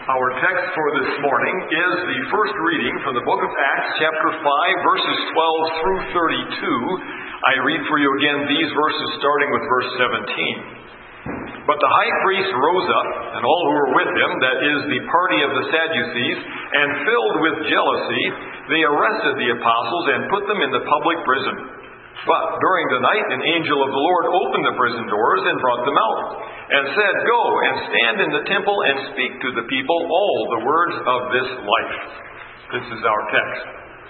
Our text for this morning is the first reading from the book of Acts, chapter 5, verses 12 through 32. I read for you again these verses starting with verse 17. But the high priest rose up, and all who were with him, that is, the party of the Sadducees, and filled with jealousy, they arrested the apostles and put them in the public prison. But during the night an angel of the Lord opened the prison doors and brought them out, and said, "Go and stand in the temple and speak to the people all the words of this life." This is our text.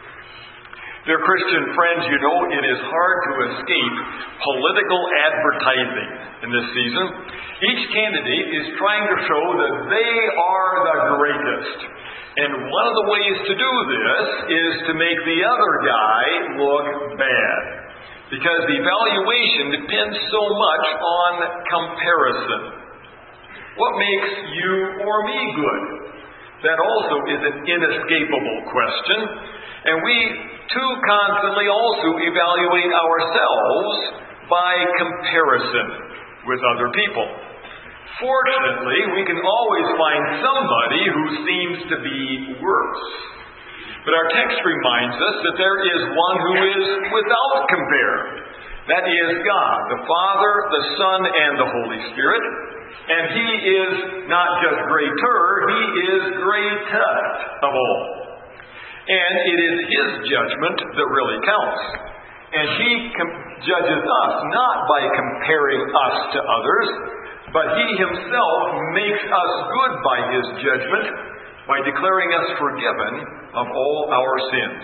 Dear Christian friends, you know it is hard to escape political advertising in this season. Each candidate is trying to show that they are the greatest. And one of the ways to do this is to make the other guy look bad. Because the evaluation depends so much on comparison. What makes you or me good? That also is an inescapable question. And we too constantly also evaluate ourselves by comparison with other people. Fortunately, we can always find somebody who seems to be worse. But our text reminds us that there is one who is without compare. That is God, the Father, the Son, and the Holy Spirit. And He is not just greater, He is greatest of all. And it is His judgment that really counts. And He judges us not by comparing us to others, but He Himself makes us good by His judgment by declaring us forgiven of all our sins.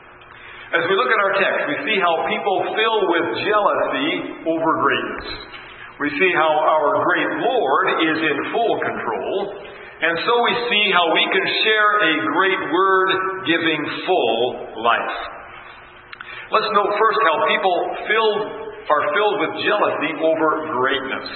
As we look at our text, we see how people fill with jealousy over greatness. We see how our great Lord is in full control. And so we see how we can share a great word giving full life. Let's note first how people are filled with jealousy over greatness.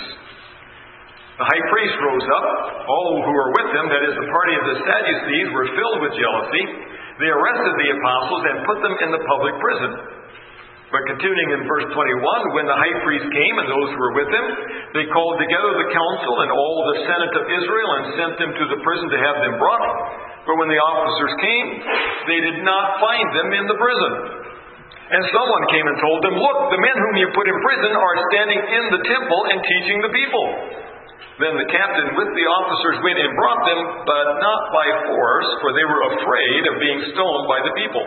The high priest rose up. All who were with him, that is, the party of the Sadducees, were filled with jealousy. They arrested the apostles and put them in the public prison. But continuing in verse 21, when the high priest came and those who were with him, they called together the council and all the senate of Israel and sent them to the prison to have them brought. But when the officers came, they did not find them in the prison. And someone came and told them, "Look, the men whom you put in prison are standing in the temple and teaching the people." Then the captain with the officers went and brought them, but not by force, for they were afraid of being stoned by the people.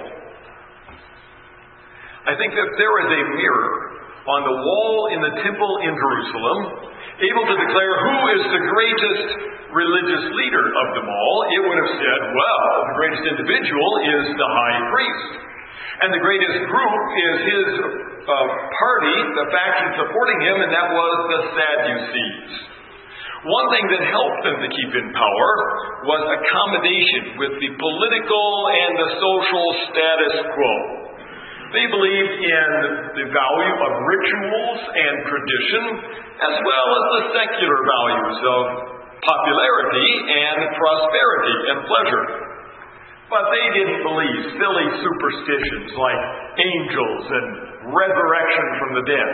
I think that there is a mirror on the wall in the temple in Jerusalem, able to declare who is the greatest religious leader of them all. It would have said, well, the greatest individual is the high priest. And the greatest group is his party, the faction supporting him, and that was the Sadducees. One thing that helped them to keep in power was accommodation with the political and the social status quo. They believed in the value of rituals and tradition, as well as the secular values of popularity and prosperity and pleasure. But they didn't believe silly superstitions like angels and resurrection from the dead.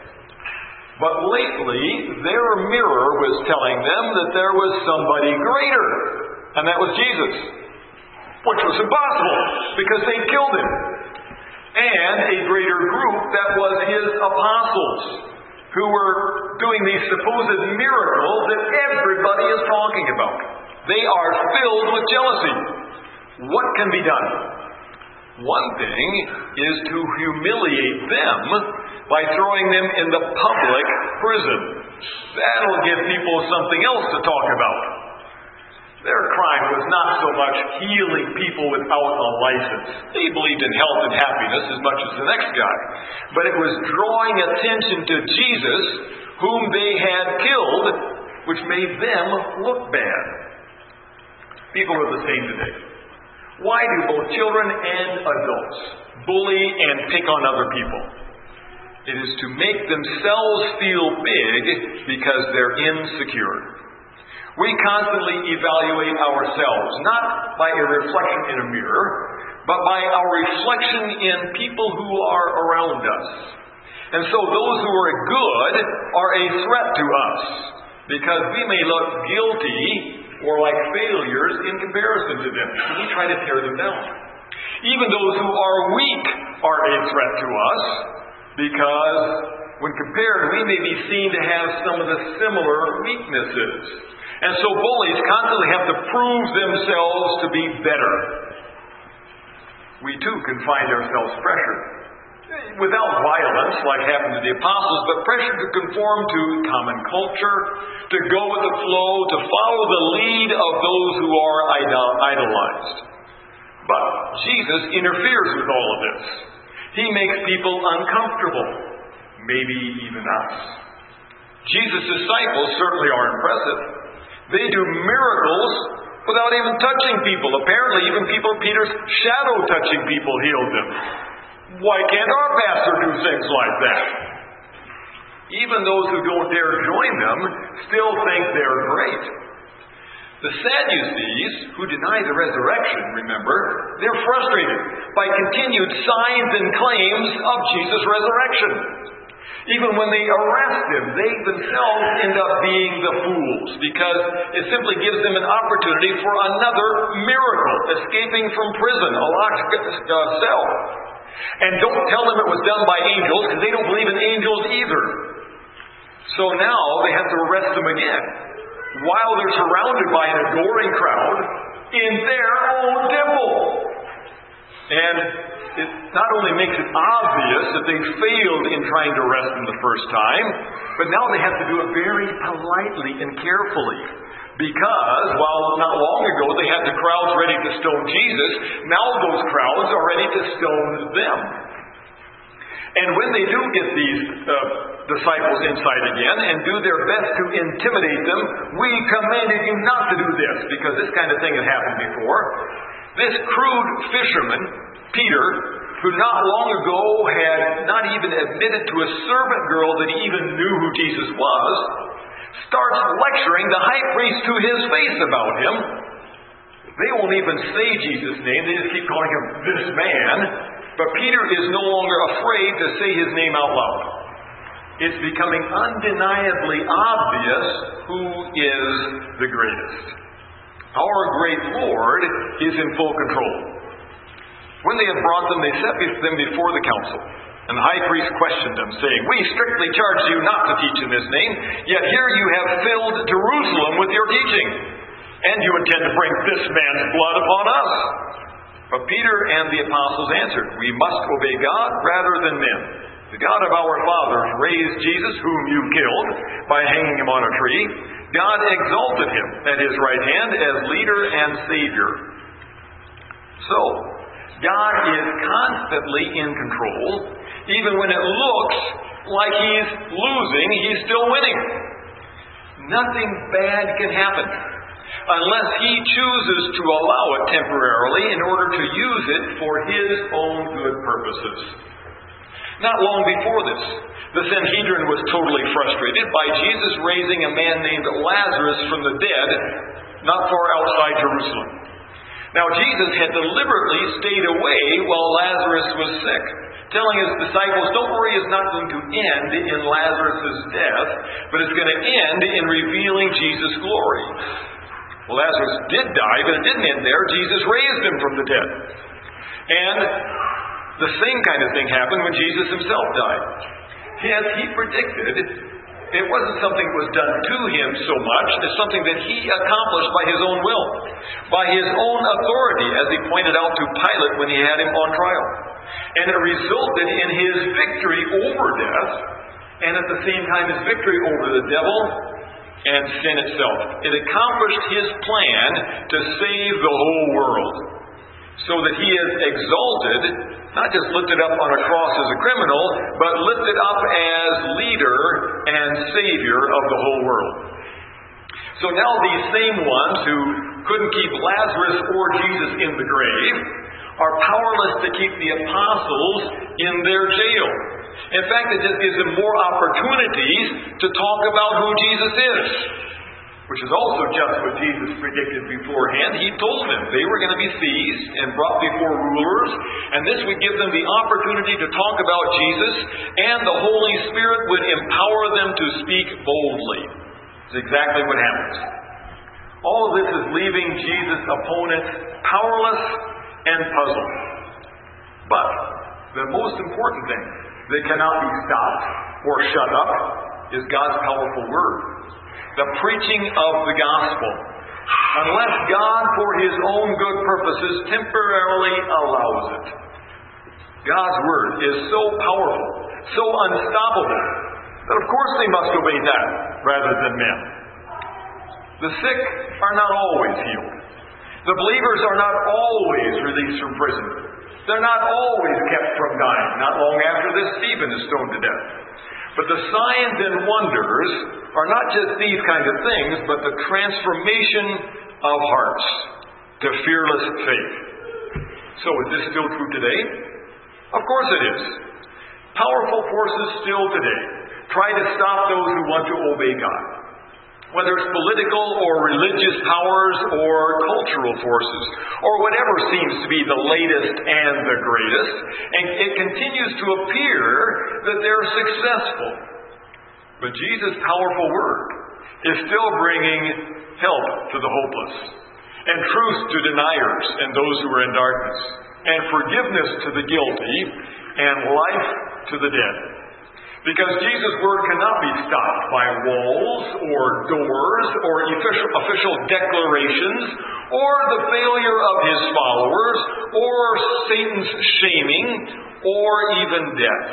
But lately, their mirror was telling them that there was somebody greater, and that was Jesus, which was impossible because they killed him. And a greater group that was his apostles, who were doing these supposed miracles that everybody is talking about. They are filled with jealousy. What can be done? One thing is to humiliate them by throwing them in the public prison. That'll give people something else to talk about. Their crime was not so much healing people without a license. They believed in health and happiness as much as the next guy. But it was drawing attention to Jesus, whom they had killed, which made them look bad. People are the same today. Why do both children and adults bully and pick on other people? It is to make themselves feel big because they're insecure. We constantly evaluate ourselves, not by a reflection in a mirror, but by our reflection in people who are around us. And so those who are good are a threat to us, because we may look guilty or like failures in comparison to them. We try to tear them down. Even those who are weak are a threat to us, because when compared, we may be seen to have some of the similar weaknesses. And so bullies constantly have to prove themselves to be better. We too can find ourselves pressured. Without violence, like happened to the apostles, but pressure to conform to common culture, to go with the flow, to follow the lead of those who are idolized. But Jesus interferes with all of this. He makes people uncomfortable, maybe even us. Jesus' disciples certainly are impressive. They do miracles without even touching people. Apparently, even Peter's shadow touching people healed them. Why can't our pastor do things like that? Even those who don't dare join them still think they're great. The Sadducees, who deny the resurrection, remember, they're frustrated by continued signs and claims of Jesus' resurrection. Even when they arrest him, they themselves end up being the fools, because it simply gives them an opportunity for another miracle, escaping from prison, a locked cell. And don't tell them it was done by angels, because they don't believe in angels either. So now they have to arrest them again, while they're surrounded by an adoring crowd in their own temple. And it not only makes it obvious that they failed in trying to arrest him the first time, but now they have to do it very politely and carefully. Because, while not long ago they had the crowds ready to stone Jesus, now those crowds are ready to stone them. And when they do get these disciples inside again and do their best to intimidate them, we commanded you not to do this, because this kind of thing had happened before. This crude fisherman, Peter, who not long ago had not even admitted to a servant girl that he even knew who Jesus was, starts lecturing the high priest to his face about him. They won't even say Jesus' name, they just keep calling him this man. But Peter is no longer afraid to say his name out loud. It's becoming undeniably obvious who is the greatest. Our great Lord is in full control. When they had brought them, they set them before the council. And the high priest questioned them, saying, "We strictly charged you not to teach in this name, yet here you have filled Jerusalem with your teaching, and you intend to bring this man's blood upon us." But Peter and the apostles answered, "We must obey God rather than men. The God of our fathers raised Jesus, whom you killed, by hanging him on a tree. God exalted him at his right hand as leader and Savior." So, God is constantly in control. Even when it looks like he's losing, he's still winning. Nothing bad can happen unless he chooses to allow it temporarily in order to use it for his own good purposes. Not long before this, the Sanhedrin was totally frustrated by Jesus raising a man named Lazarus from the dead not far outside Jerusalem. Now, Jesus had deliberately stayed away while Lazarus was sick, telling his disciples, "Don't worry, it's not going to end in Lazarus' death, but it's going to end in revealing Jesus' glory." Well, Lazarus did die, but it didn't end there. Jesus raised him from the dead. And the same kind of thing happened when Jesus himself died. As he predicted, it wasn't something that was done to him so much as something that he accomplished by his own will, by his own authority, as he pointed out to Pilate when he had him on trial. And it resulted in his victory over death, and at the same time his victory over the devil and sin itself. It accomplished his plan to save the whole world, so that he is exalted, not just lifted up on a cross as a criminal, but lifted up as leader and Savior of the whole world. So now these same ones who couldn't keep Lazarus or Jesus in the grave are powerless to keep the apostles in their jail. In fact, it just gives them more opportunities to talk about who Jesus is, which is also just what Jesus predicted beforehand. He told them they were going to be seized and brought before rulers, and this would give them the opportunity to talk about Jesus, and the Holy Spirit would empower them to speak boldly. That's exactly what happens. All of this is leaving Jesus' opponents powerless and puzzled. But the most important thing that cannot be stopped or shut up is God's powerful Word. The preaching of the gospel. Unless God, for His own good purposes, temporarily allows it. God's Word is so powerful, so unstoppable, that of course they must obey that rather than men. The sick are not always healed. The believers are not always released from prison. They're not always kept from dying. Not long after this, Stephen is stoned to death. But the signs and wonders are not just these kinds of things, but the transformation of hearts to fearless faith. So is this still true today? Of course it is. Powerful forces still today try to stop those who want to obey God. Whether it's political or religious powers or cultural forces, or whatever seems to be the latest and the greatest, and it continues to appear that they're successful. But Jesus' powerful Word is still bringing help to the hopeless, and truth to deniers and those who are in darkness, and forgiveness to the guilty, and life to the dead. Because Jesus' Word cannot be stopped by walls or doors or official declarations or the failure of His followers or Satan's shaming or even death.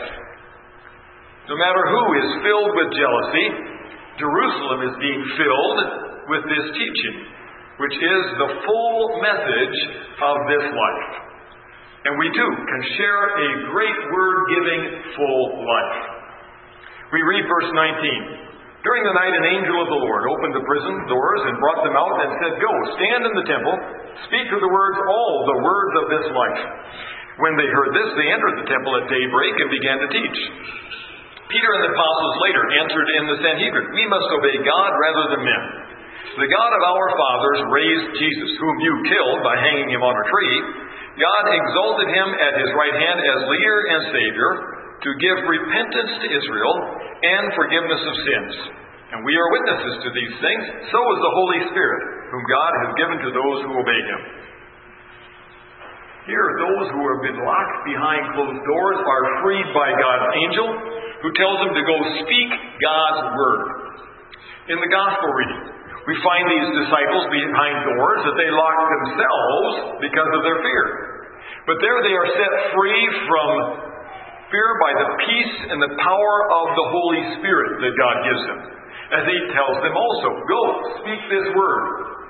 No matter who is filled with jealousy, Jerusalem is being filled with this teaching, which is the full message of this life. And we too can share a great Word-giving full life. We read verse 19. During the night an angel of the Lord opened the prison doors and brought them out and said, "Go, stand in the temple, speak to the words, all the words of this life." When they heard this, they entered the temple at daybreak and began to teach. Peter and the apostles later answered in the Sanhedrin, "We must obey God rather than men. The God of our fathers raised Jesus, whom you killed by hanging Him on a tree. God exalted Him at His right hand as leader and Savior, to give repentance to Israel and forgiveness of sins. And we are witnesses to these things. So is the Holy Spirit, whom God has given to those who obey Him." Here, those who have been locked behind closed doors are freed by God's angel, who tells them to go speak God's Word. In the Gospel reading, we find these disciples behind doors that they locked themselves because of their fear. But there they are set free from fear by the peace and the power of the Holy Spirit that God gives them. As He tells them also, "Go, speak this Word."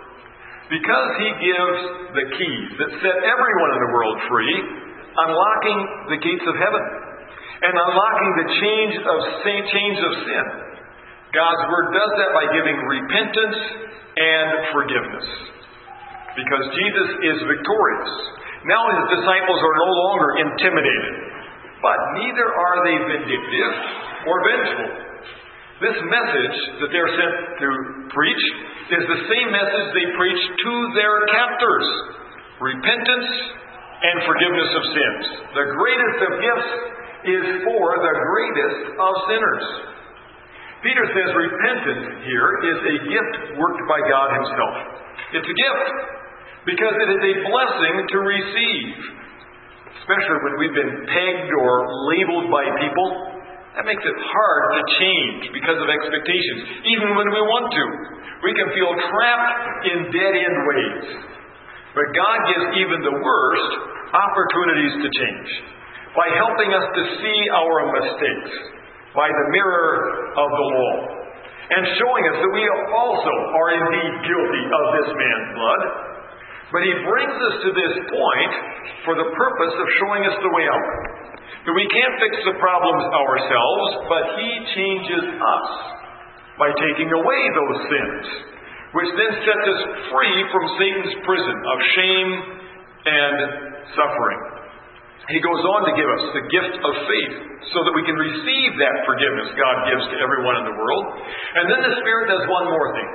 Because He gives the keys that set everyone in the world free, unlocking the gates of heaven, and unlocking the chains of sin. God's Word does that by giving repentance and forgiveness. Because Jesus is victorious. Now His disciples are no longer intimidated. But neither are they vindictive or vengeful. This message that they're sent to preach is the same message they preached to their captors: repentance and forgiveness of sins. The greatest of gifts is for the greatest of sinners. Peter says repentance here is a gift worked by God Himself. It's a gift because it is a blessing to receive. Especially when we've been pegged or labeled by people, that makes it hard to change because of expectations. Even when we want to, we can feel trapped in dead-end ways. But God gives even the worst opportunities to change by helping us to see our mistakes by the mirror of the law and showing us that we also are indeed guilty of this man's blood. But He brings us to this point for the purpose of showing us the way out. That we can't fix the problems ourselves, but He changes us by taking away those sins, which then sets us free from Satan's prison of shame and suffering. He goes on to give us the gift of faith so that we can receive that forgiveness God gives to everyone in the world. And then the Spirit does one more thing.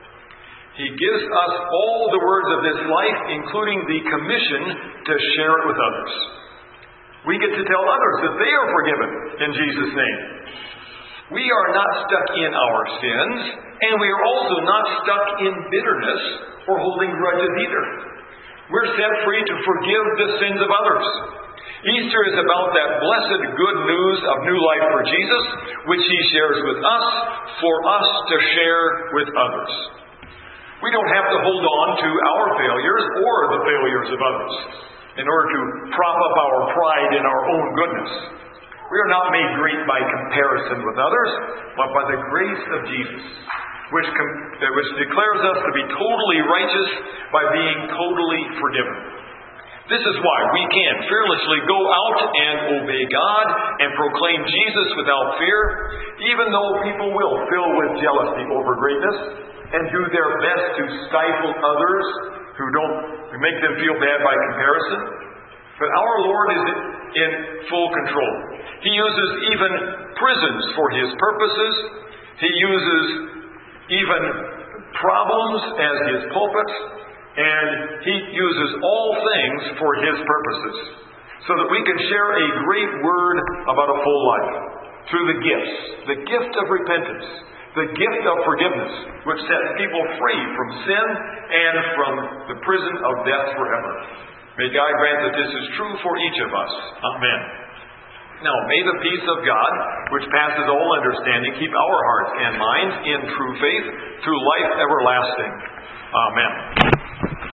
He gives us all the words of this life, including the commission to share it with others. We get to tell others that they are forgiven in Jesus' name. We are not stuck in our sins, and we are also not stuck in bitterness or holding grudges either. We're set free to forgive the sins of others. Easter is about that blessed good news of new life for Jesus, which He shares with us, for us to share with others. We don't have to hold on to our failures or the failures of others in order to prop up our pride in our own goodness. We are not made great by comparison with others, but by the grace of Jesus, which declares us to be totally righteous by being totally forgiven. This is why we can fearlessly go out and obey God and proclaim Jesus without fear, even though people will fill with jealousy over greatness and do their best to stifle others who make them feel bad by comparison. But our Lord is in full control. He uses even prisons for His purposes. He uses even problems as His pulpits. And He uses all things for His purposes, so that we can share a great word about a full life through the gifts, the gift of repentance, the gift of forgiveness, which sets people free from sin and from the prison of death forever. May God grant that this is true for each of us. Amen. Now, may the peace of God, which passes all understanding, keep our hearts and minds in true faith through life everlasting. Amen.